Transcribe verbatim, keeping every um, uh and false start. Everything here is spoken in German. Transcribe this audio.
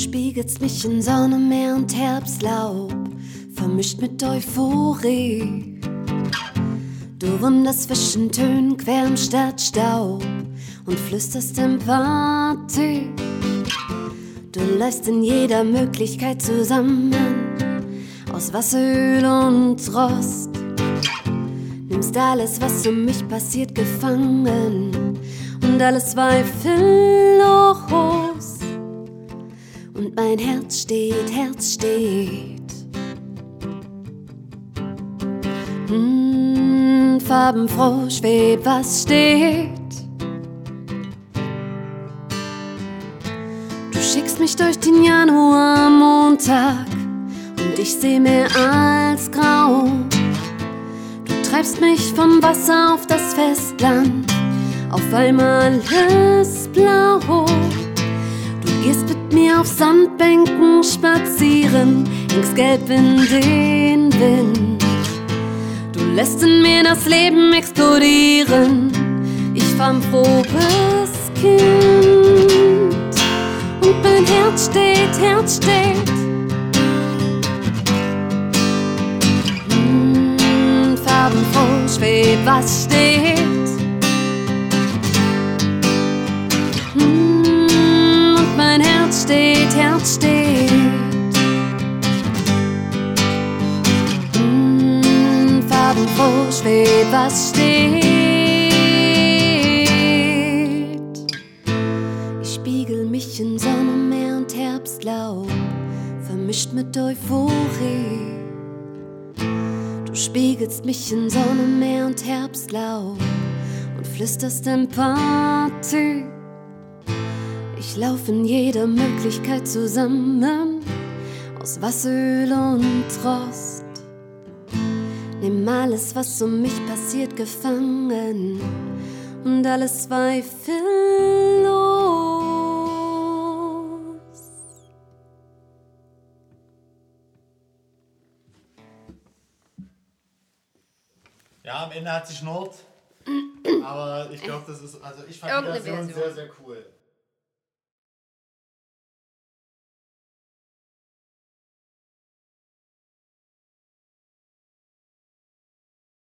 spiegelst mich in Sonne, Meer und Herbstlaub, vermischt mit Euphorie. Du wunderst zwischen Tönen, quer im Stadtstaub und flüsterst Empathie. Du läufst in jeder Möglichkeit zusammen, aus Wasser, Öl und Rost. Nimmst alles, was um mich passiert, gefangen und alles zweifellos. Und mein Herz steht, Herz steht. Hm, farbenfroh schwebt, was steht. Du schickst mich durch den Januarmontag und ich seh mehr als grau. Du treibst mich vom Wasser auf das Festland, auf einmal ist blau. Du gehst mit mir auf Sandbänken spazieren, hängst gelb in den Wind. Du lässt in mir das Leben explodieren, ich farbenfrohes Kind. Und mein Herz steht, Herz steht. Hm, farbenfroh schwebt, was steht. Hm, und mein Herz steht, Herz steht. Hm, farbenfroh schwebt, was steht. Spiegel mich in Sonne, Meer und Herbstlaub, vermischt mit Euphorie. Du spiegelst mich in Sonne, Meer und Herbstlaub und flüsterst Empathie. Ich lauf in jeder Möglichkeit zusammen, aus Wasser, Öl und Rost. Nimm alles, was um mich passiert, gefangen und alles zweifellos. Ja, am Ende hat sie schnurrt. Aber ich glaube, das ist, also ich fand die Irgendeine Version Version. sehr, sehr cool.